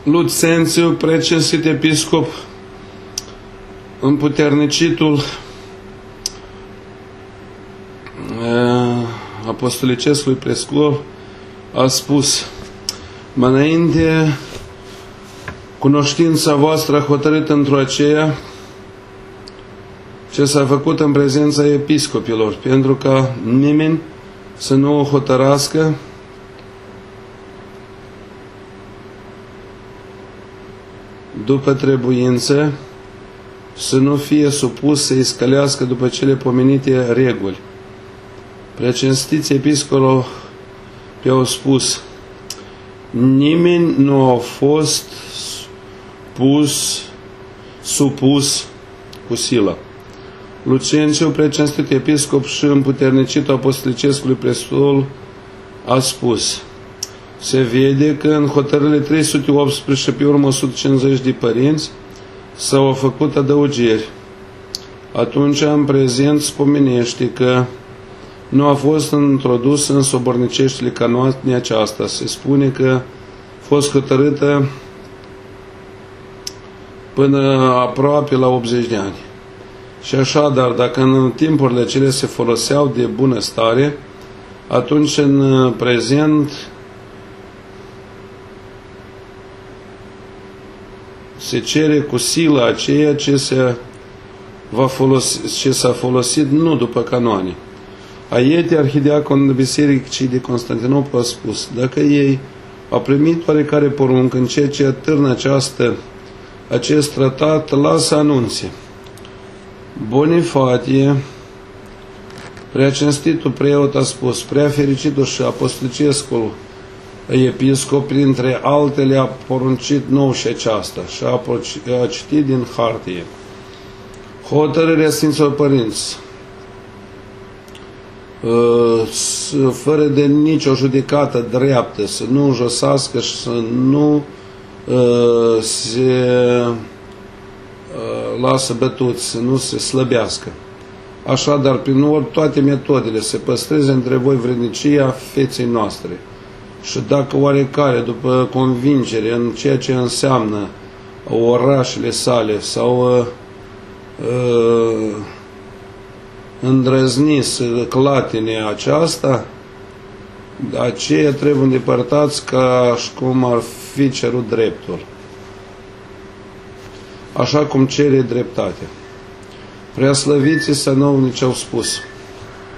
Lucențiu, precinsit episcop, împuternicitul apostolicescului Prescov, a spus: mai înainte, cunoștința voastră a hotărât într-o aceea ce s-a făcut în prezența episcopilor, pentru ca nimeni să nu o hotărască după trebuință, să nu fie supus să-i scălească după cele pomenite reguli. Precinstiți episcopilor i-au spus: nimeni nu a fost supus cu silă. Lucențiu, precinstit episcop și împuternicitul apostolicescului prestol, a spus: se vede că în hotărârile 318 și pe urmă 150 de părinți s-au făcut adăugiri. Atunci, în prezent, spomenește că nu a fost introdus în soborniceștile canoane aceasta. Se spune că a fost hotărâtă până aproape la 80 de ani. Și așadar, dacă în timpurile acelea se foloseau de bună stare, atunci în prezent se cere cu silă aceea ce s-a folosit nu după canoane. Aiete, arhidiaconul Bisericii de Constantinopol, a spus: dacă ei au primit oarecare poruncă în ceea ce atârnă acest tratat, lasă anunțe. Bonifatie, preacinstitul preot, a spus: prea fericitul și apostolicescul episcop, printre altele, a poruncit nou și aceasta și a citit din hartie: hotărârea Sfinților Părinți, fără de nicio judecată dreaptă, să nu înjosească și să nu se lasă bătuți, să nu se slăbească. Așadar, prin toate metodele, se păstreze între voi vrednicia feței noastre. Și dacă oarecare, după convingere în ceea ce înseamnă orașele sale, sau îndrăzni să clatine aceasta, aceea trebuie îndepărtați ca și cum ar fi cerut dreptul, așa cum cere dreptatea. Preaslăviții sănovnici au spus: